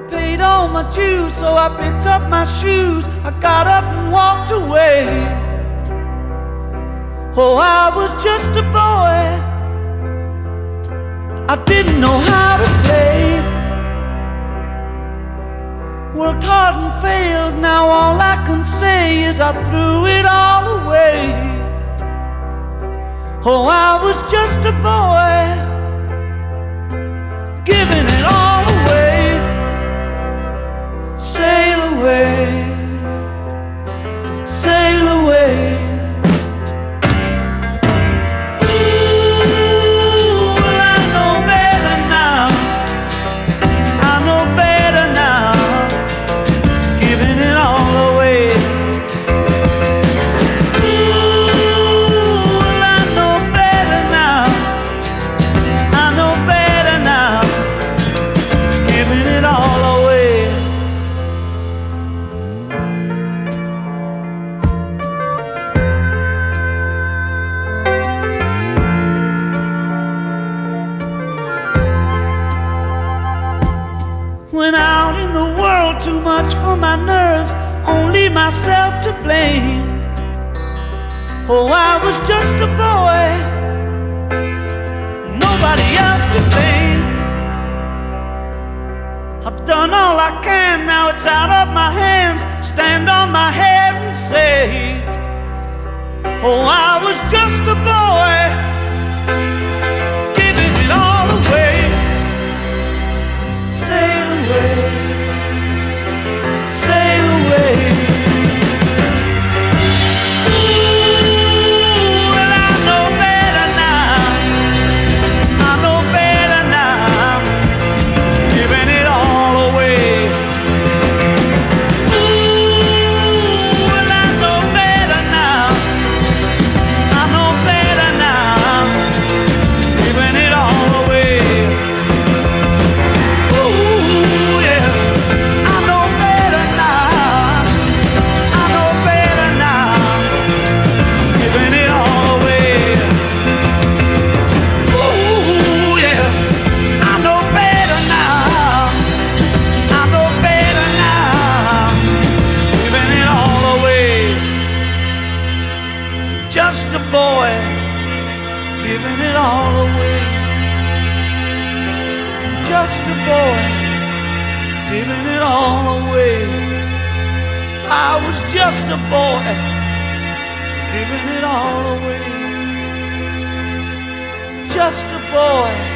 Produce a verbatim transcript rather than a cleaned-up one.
paid all my dues, so I picked up my shoes. I got up and walked away. Oh, I was just a boy. I didn't know how to play. Worked hard and failed. Now all I can say is I threw it all away. Oh, I was just a boy, giving it all away. Sail away, sail away. Ooh, well, I know better now. I know better now. Giving it all away. Ooh, well, I know better now. I know better now. Giving it all away. Went out in the world, too much for my nerves, only myself to blame. Oh, I was just a boy, nobody else to blame. I've done all I can, now it's out of my hands. Stand on my head and say, oh, I was just a boy, giving it all away. Sail away, sail away. Ooh, well, I know better now. I know better now. Giving it all away. Ooh, well, I know better now. I know better now. Giving it all away. Ooh, yeah. I know better now. I know better now. Giving it all away. Ooh, yeah. I know better now. I know better now. Giving it all away. Just a boy, giving it all away. Just a boy, giving it all away. I was just a boy, giving it all away. Just a boy.